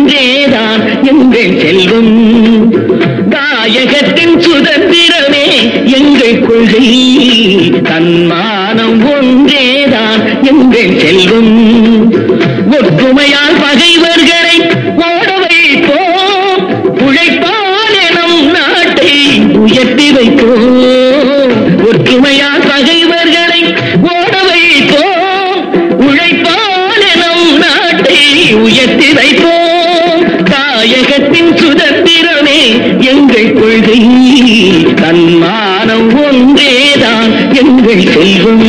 ஒன்றேதான் எங்கள் செல்வம். தாயகத்தின் சுதந்திரமே எங்கள் கொள்கை, தன்மானம் ஒன்றேதான் எங்கள் செல்வம். ஒற்றுமையால் பகைவர்களை ஓட வைப்போம், உழைப்பால் எனும் நாட்டை உயர்த்தி வைப்போம். ஒற்றுமையால் பகைவர்களை ஓட வைப்போம், உழைப்பால் எனும் நாட்டை உயர்த்தி வைப்போம். தாயகத்தின் சுதந்திரமே எங்கள் கொள்கை, தன்மானம் ஒன்றேதான் எங்கள் செல்வம்.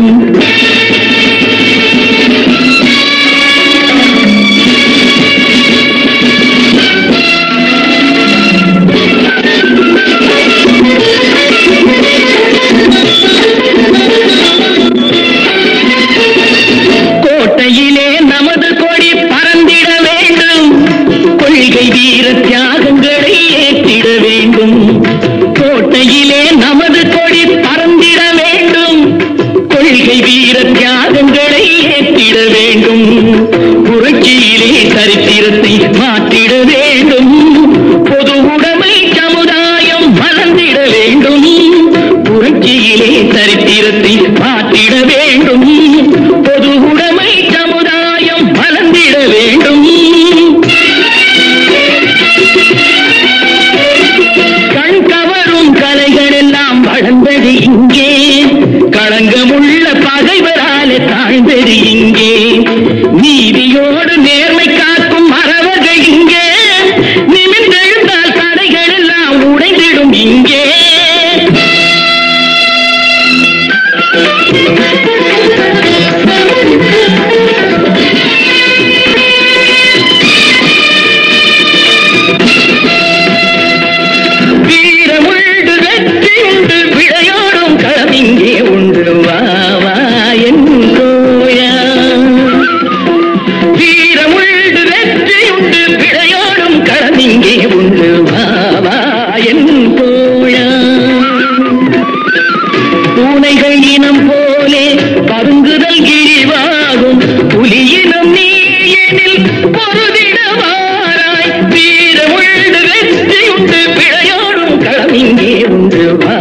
கோட்டையிலே நமது கொடி பறந்திட வேண்டும், கொள்கை வீர தியாகங்களை ஏற்றிட வேண்டும். கோட்டையிலே நமது கொடி பறந்திட வேண்டும், கொள்கை வீர தியாகங்களை ஏற்றிட வேண்டும். புரட்சியிலே சரித்திரத்தை மாற்றிட வேண்டும், பொது உடைமை சமுதாயம் மலர்ந்திட வேண்டும். புரட்சியிலே சரித்திரத்தை மாற்றிட வேண்டும், பொது உடைமை சமுதாயம் மலர்ந்திட வேண்டும். கண் கவரும் கலைகள் எல்லாம் வளர்ந்தது இங்கே, களங்கமுள்ள பகைவராலே தாழ்ந்தது இங்கே. நீதியோடு நேர்மை காக்கும் மறவர்கள் இங்கே, நிமிர்ந்தெழுந்தால் தடைகள் எல்லாம் உடைந்திடும் இங்கே. வீரமுண்டு வெற்றி உண்டு விளையாடும் களம் இங்கே உண்டு, வா வா என் கோயா. வீரமுண்டு வெற்றி உண்டு விளையாடும் களம் இங்கே உண்டு, வா வா என் கோயா. பூனைகள் இனம் போலே பருங்குதல் கிழிவாகும், புலியினம் நீ எனில் பொருதிடவாராய். வீரமுண்டு வெற்றி உண்டு விளையாடும் களம் இங்கே உண்டு, வா